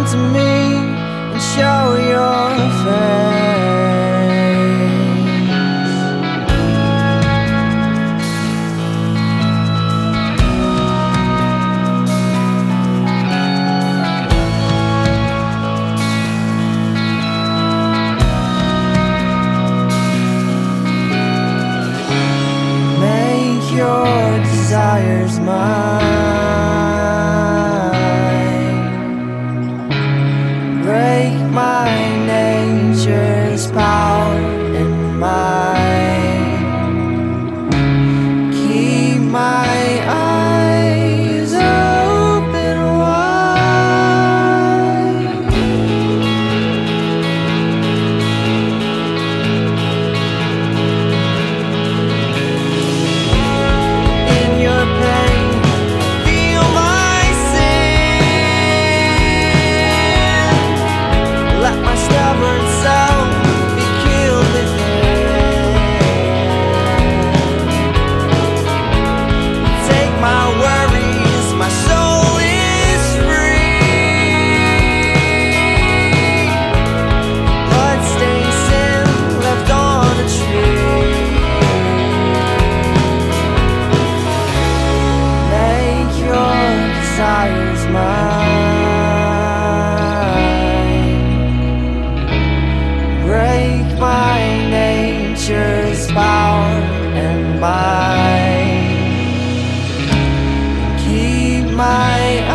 to me and show your face. Make your desires mine. Break my nature's power and mind. Keep my eyes open wide. In your pain, feel my sin. Let my stubborn soul be killed within. Take my worries, my soul is free. Bloodstained sin left on a tree. Make your desires mine. Break my nature's power and mind. Keep my